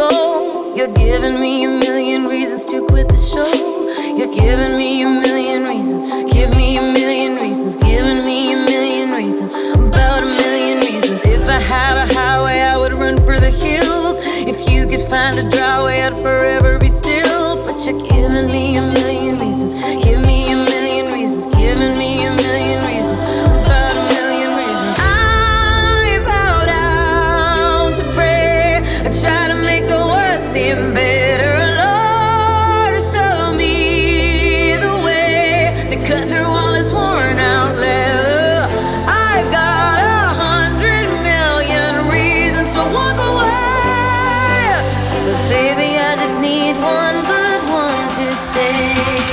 go. You're giving me a million reasons to quit the show. You're giving me a million reasons. Give me a million reasons. Giving me a million reasons. About a million reasons. If I had a highway, I would run for the hills. If you could find a dry way, I'd forever be still. But you're giving me a million reasons. Give me a million reasons. Giving me a million reasons. About a million reasons. I bow down to pray. I try to make the worst seem better. Lord, show me the way to cut through all this worn out leather. I've got 100 million reasons to walk away, but baby, I just need one good one to stay.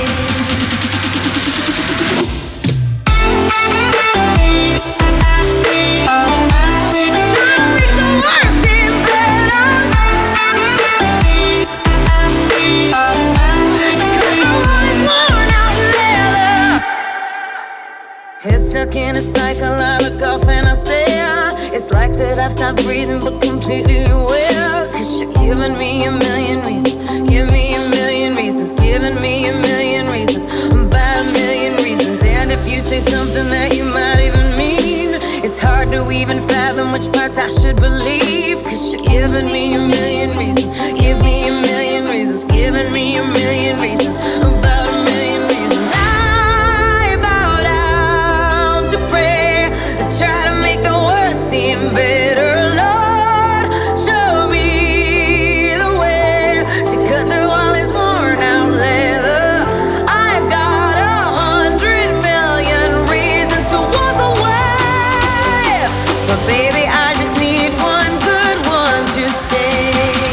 Head stuck in a cycle, I look off and I stare. It's like that I've stopped breathing but completely aware. Cause you're giving me a million reasons. Give me a million reasons. Giving me a million reasons. About a million reasons. And if you say something that you might even mean, it's hard to even fathom which parts I should believe. Cause you're giving me a million reasons. Give me a million reasons. Giving me a million reasons. About a million reasons. I bow down to pray. I try to make the worst seem better. Lord, show me the way to cut through all this worn out leather. I've got 100 million reasons to walk away, but baby, I just need one good one to stay.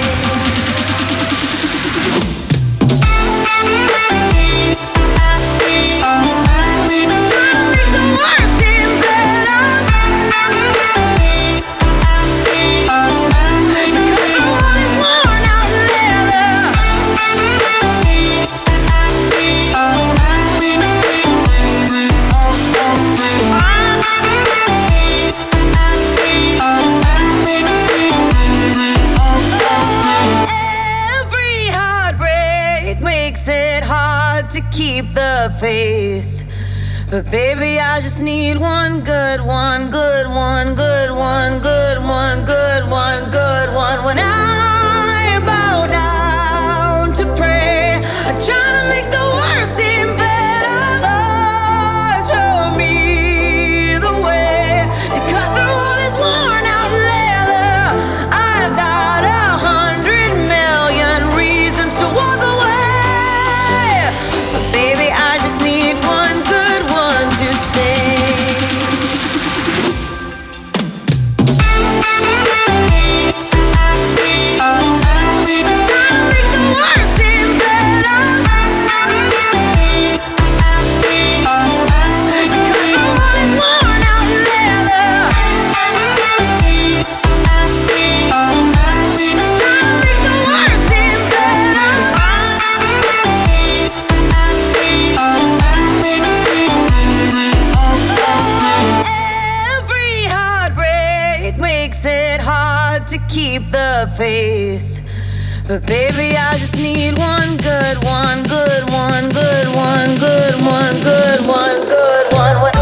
Every heartbreak makes it hard to keep the faith. But baby, I just need one good one, good one, good one, good one, good one, good one. When I bow down to pray, I try to make the worst seem better. Lord, show me the way to cut through all this worn out leather. I've got 100 million reasons to walk away, but baby, I just need one good one to stay. Every heartbreak makes it hard to keep the faith. But baby, I just need one good one, good one, good one, good one, good one, good one.